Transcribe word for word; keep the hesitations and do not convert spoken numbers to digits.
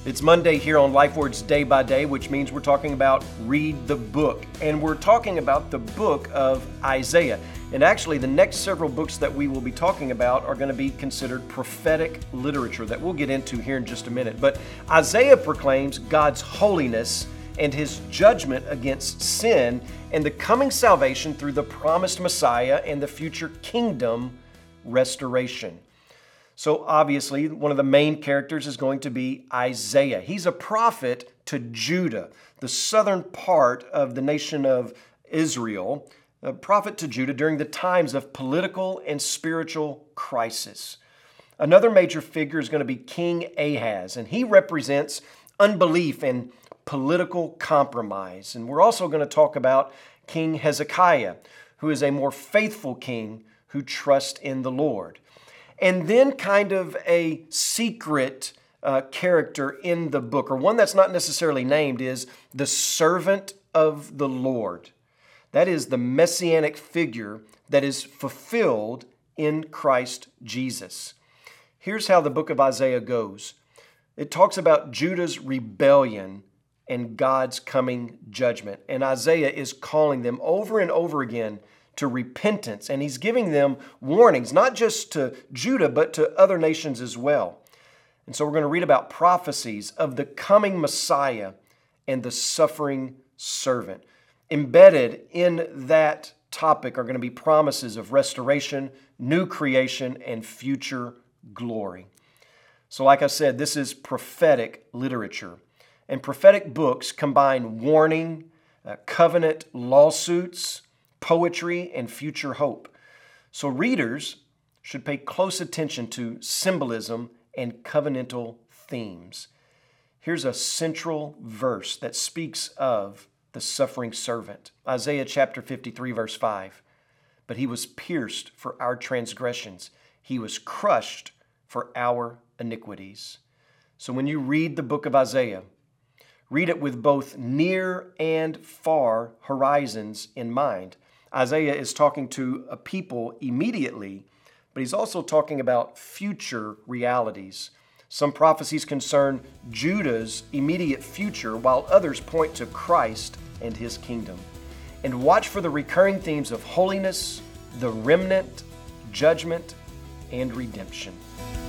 It's Monday here on LifeWords Day by Day, which means we're talking about Read the Book. And we're talking about the book of Isaiah. And actually, the next several books that we will be talking about are going to be considered prophetic literature that we'll get into here in just a minute. But Isaiah proclaims God's holiness and His judgment against sin and the coming salvation through the promised Messiah and the future kingdom restoration. So obviously, one of the main characters is going to be Isaiah. He's a prophet to Judah, the southern part of the nation of Israel, a prophet to Judah during the times of political and spiritual crisis. Another major figure is going to be King Ahaz, and he represents unbelief and political compromise. And we're also going to talk about King Hezekiah, who is a more faithful king who trusts in the Lord. And then kind of a secret uh, character in the book, or one that's not necessarily named, is the servant of the Lord. That is the messianic figure that is fulfilled in Christ Jesus. Here's how the book of Isaiah goes. It talks about Judah's rebellion and God's coming judgment. And Isaiah is calling them over and over again to repentance. And he's giving them warnings, not just to Judah, but to other nations as well. And so we're going to read about prophecies of the coming Messiah and the suffering servant. Embedded in that topic are going to be promises of restoration, new creation, and future glory. So like I said, this is prophetic literature. And prophetic books combine warning, uh, covenant lawsuits, poetry, and future hope. So readers should pay close attention to symbolism and covenantal themes. Here's a central verse that speaks of the suffering servant. Isaiah chapter fifty-three, verse five. But he was pierced for our transgressions. He was crushed for our iniquities. So when you read the book of Isaiah, read it with both near and far horizons in mind. Isaiah is talking to a people immediately, but he's also talking about future realities. Some prophecies concern Judah's immediate future, while others point to Christ and His kingdom. And watch for the recurring themes of holiness, the remnant, judgment, and redemption.